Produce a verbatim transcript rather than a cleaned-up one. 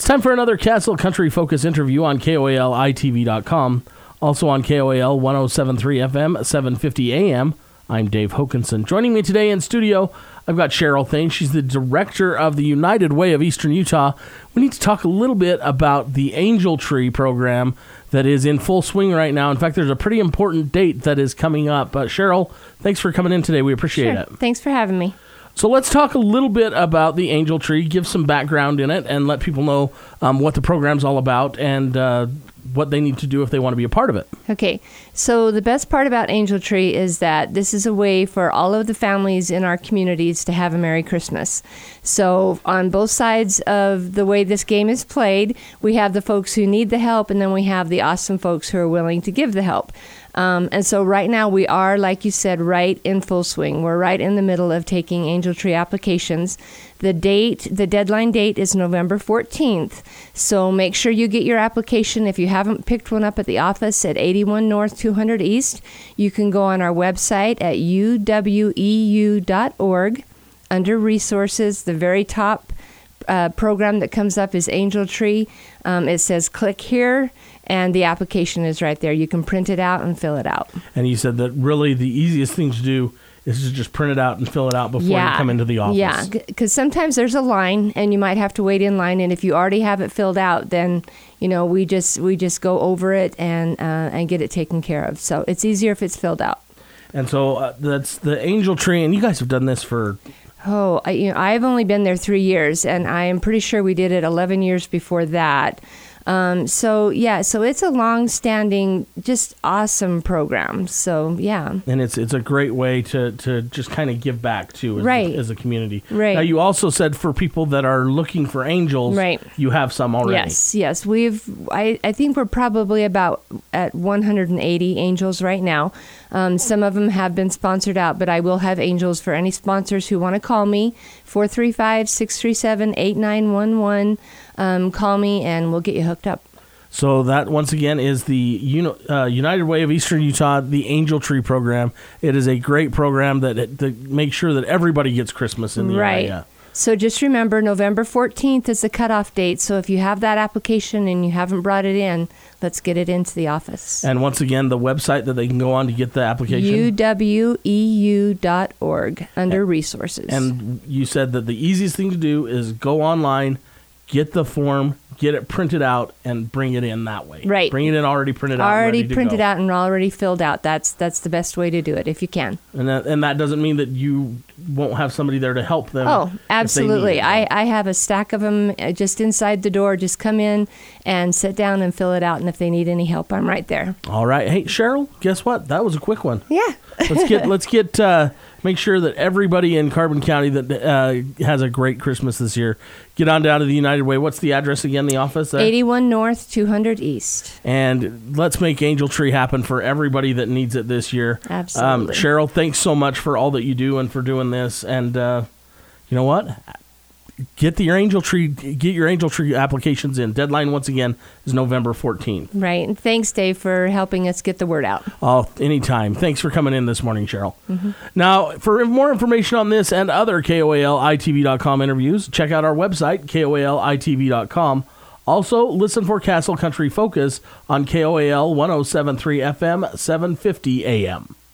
It's time for another Castle Country Focus interview on K O A L I T V dot com. Also on K O A L one oh seven point three F M, seven fifty A M. I'm Dave Hokinson. Joining me today in studio, I've got Cheryl Thane. She's the director of the United Way of Eastern Utah. We need to talk a little bit about the Angel Tree program that is in full swing right now. In fact, there's a pretty important date that is coming up. Uh, Cheryl, thanks for coming in today. We appreciate Sure. it. Thanks for having me. So let's talk a little bit about the Angel Tree, give some background in it, and let people know um, what the program's all about and uh, what they need to do if they want to be a part of it. Okay, so the best part about Angel Tree is that this is a way for all of the families in our communities to have a Merry Christmas. So on both sides of the way this game is played, we have the folks who need the help, and then we have the awesome folks who are willing to give the help. Um, and so right now we are, like you said, right in full swing. We're right in the middle of taking Angel Tree applications. The date, the deadline date is November fourteenth. So make sure you get your application. If you haven't picked one up at the office at eighty-one North two hundred East, you can go on our website at U W E U dot org. Under resources, the very top uh, program that comes up is Angel Tree. Um, it says click here. And the application is right there. You can print it out and fill it out. And you said that really the easiest thing to do is to just print it out and fill it out before yeah. you come into the office. Yeah, because sometimes there's a line, and you might have to wait in line. And if you already have it filled out, then you know we just we just go over it and uh, and get it taken care of. So it's easier if it's filled out. And so uh, that's the Angel Tree, and you guys have done this for. Oh, I, you know, I've only been there three years, and I am pretty sure we did it eleven years before that. Um, so, yeah, so it's a long-standing, just awesome program. So, yeah. And it's it's a great way to, to just kind of give back, too, as, right. as a community. Right. Now, you also said for people that are looking for angels, right. you have some already. Yes, yes. We've, I, I think we're probably about at one hundred eighty angels right now. Um, some of them have been sponsored out, but I will have angels for any sponsors who want to call me, four three five, six three seven, eight nine one one. Um, call me and we'll get you hooked up. So that, once again, is the Uni- uh, United Way of Eastern Utah, the Angel Tree program. It is a great program that, that makes sure that everybody gets Christmas in the right. area. So just remember, November fourteenth is the cutoff date. So if you have that application and you haven't brought it in, let's get it into the office. And once again, the website that they can go on to get the application? U W E U dot org under resources. And you said that the easiest thing to do is go online, get the form, get it printed out, and bring it in that way. Right. Bring it in already printed out. Already and ready to printed go. out and already filled out. That's that's the best way to do it if you can. And that, and that doesn't mean that you won't have somebody there to help them. Oh, absolutely. If they need it. I, I have a stack of them just inside the door. Just come in and sit down and fill it out. And if they need any help, I'm right there. All right. Hey, Cheryl, guess what? That was a quick one. Yeah. Let's get, let's get, uh, make sure that everybody in Carbon County that uh, has a great Christmas this year, get on down to the United Way. What's the address again, the office there? eighty-one North, two hundred East. And let's make Angel Tree happen for everybody that needs it this year. Absolutely. Um, Cheryl, thanks so much for all that you do and for doing this. And uh, you know what? Get the your Angel Tree, get your Angel Tree applications in. Deadline, once again, is November fourteenth. Right. And thanks, Dave, for helping us get the word out. Oh, anytime. Thanks for coming in this morning, Cheryl. Mm-hmm. Now, for more information on this and other K O A L I T V dot com interviews, check out our website, K O A L I T V dot com. Also, listen for Castle Country Focus on K O A L one oh seven point three F M, seven fifty A M.